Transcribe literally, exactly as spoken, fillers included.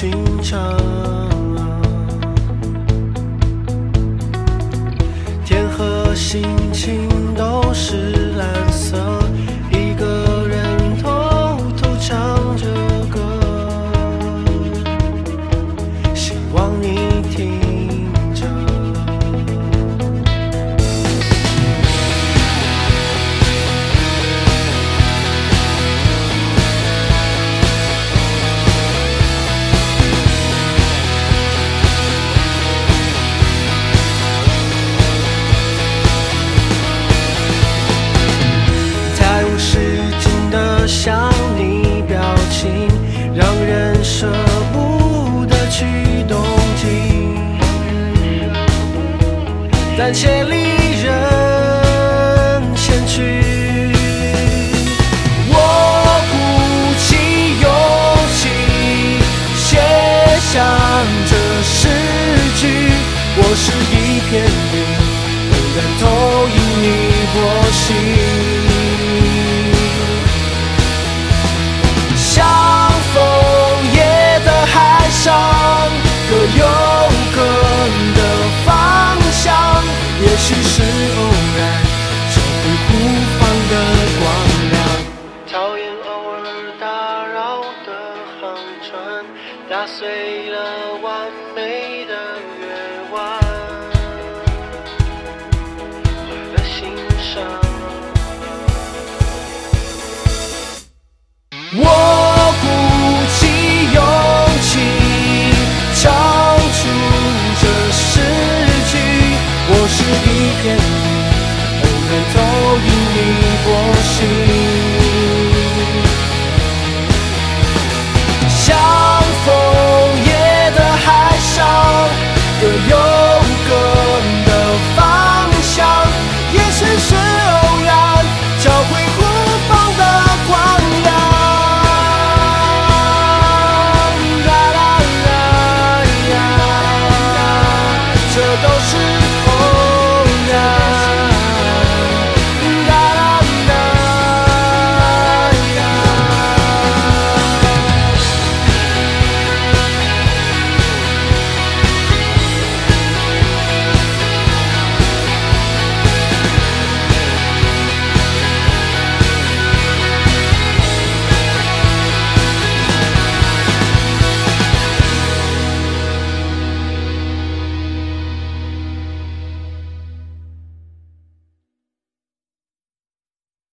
寻常。天和心情都是蓝色，一个人偷偷唱着歌，希望你听着。想你表情，让人舍不得去动情，但千里人前去。我鼓起勇气写下这诗句，我是一片云，不敢投影你波心。各有各的方向，也许是偶然，找回孤芳的光亮。讨厌偶尔打扰的航船，打碎了完美的月弯，坏了心上。